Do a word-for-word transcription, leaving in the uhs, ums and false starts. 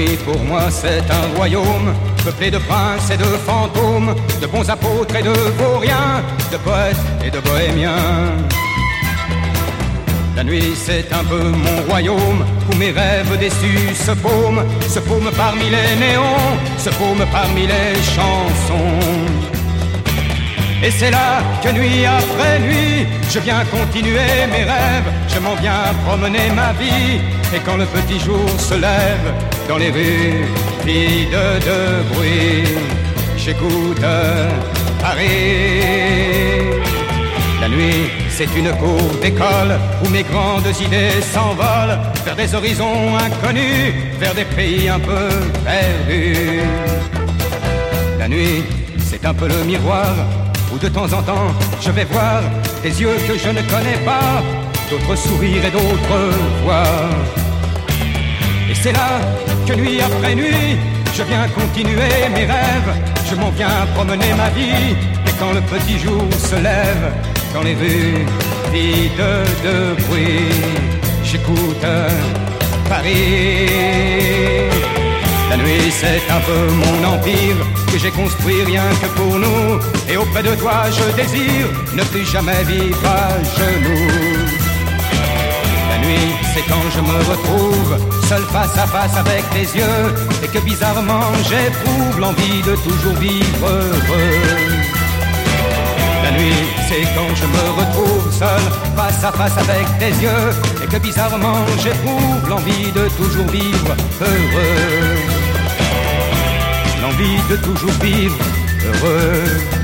nuit pour moi c'est un royaume peuplé de princes et de fantômes, de bons apôtres et de vauriens, de poètes et de bohémiens. La nuit c'est un peu mon royaume, où mes rêves déçus se paument, se paument parmi les néons, se paument parmi les chansons. Et c'est là que nuit après nuit, je viens continuer mes rêves, je m'en viens promener ma vie. Et quand le petit jour se lève, dans les rues vides de bruit, j'écoute Paris. La nuit, c'est une cour d'école où mes grandes idées s'envolent vers des horizons inconnus, vers des pays un peu perdus. La nuit, c'est un peu le miroir où de temps en temps je vais voir des yeux que je ne connais pas, d'autres sourires et d'autres voix. Et c'est là que nuit après nuit, je viens continuer mes rêves, je m'en viens promener ma vie. Et quand le petit jour se lève, dans les rues vides de bruit, j'écoute Paris. La nuit c'est un peu mon empire que j'ai construit rien que pour nous. Et auprès de toi je désire ne plus jamais vivre à genoux. La nuit c'est quand je me retrouve seul face à face avec tes yeux, et que bizarrement j'éprouve l'envie de toujours vivre heureux. La nuit c'est quand je me retrouve seul face à face avec tes yeux, et que bizarrement j'éprouve l'envie de toujours vivre heureux. L'envie de toujours vivre heureux.